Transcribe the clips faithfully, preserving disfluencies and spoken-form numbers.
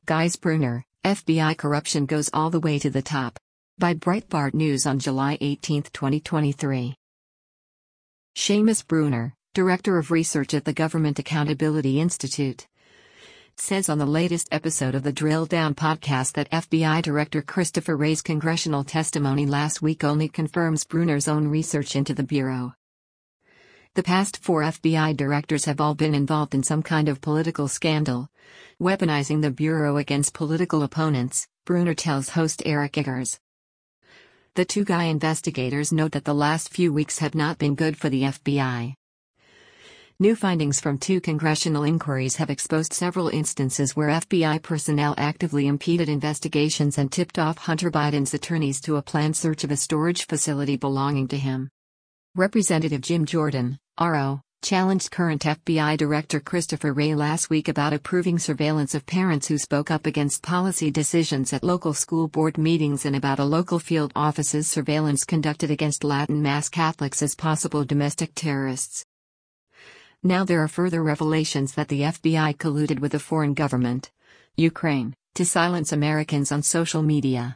Guy's Brunner, F B I corruption goes all the way to the top. By Breitbart News on July eighteenth, twenty twenty-three. Seamus Brunner, Director of Research at the Government Accountability Institute, says on the latest episode of the Drill Down podcast that F B I Director Christopher Wray's congressional testimony last week only confirms Brunner's own research into the Bureau. The past four F B I directors have all been involved in some kind of political scandal, weaponizing the Bureau against political opponents, Brunner tells host Eric Eggers. The two Guy investigators note that the last few weeks have not been good for the F B I. New findings from two congressional inquiries have exposed several instances where F B I personnel actively impeded investigations and tipped off Hunter Biden's attorneys to a planned search of a storage facility belonging to him. Representative Jim Jordan, R O, challenged current F B I Director Christopher Wray last week about approving surveillance of parents who spoke up against policy decisions at local school board meetings and about a local field office's surveillance conducted against Latin Mass Catholics as possible domestic terrorists. Now there are further revelations that the F B I colluded with a foreign government, Ukraine, to silence Americans on social media.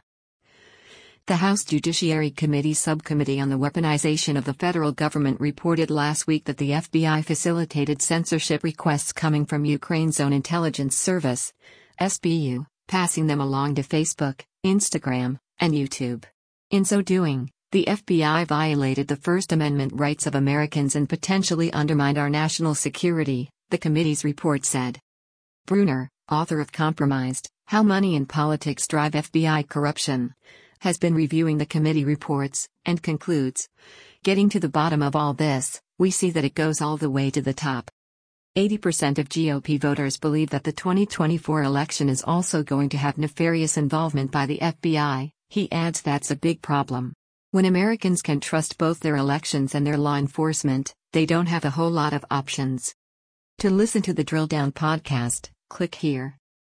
The House Judiciary Committee Subcommittee on the Weaponization of the Federal Government reported last week that the F B I facilitated censorship requests coming from Ukraine's own intelligence service, S B U, passing them along to Facebook, Instagram, and YouTube. In so doing, the F B I violated the First Amendment rights of Americans and potentially undermined our national security, the committee's report said. Brunner, author of Compromised: How Money and Politics Drive F B I Corruption, has been reviewing the committee reports, and concludes, getting to the bottom of all this, we see that it goes all the way to the top. eighty percent of G O P voters believe that the twenty twenty-four election is also going to have nefarious involvement by the F B I, he adds. That's a big problem. When Americans can trust both their elections and their law enforcement, they don't have a whole lot of options. To listen to the Drill Down podcast, click here.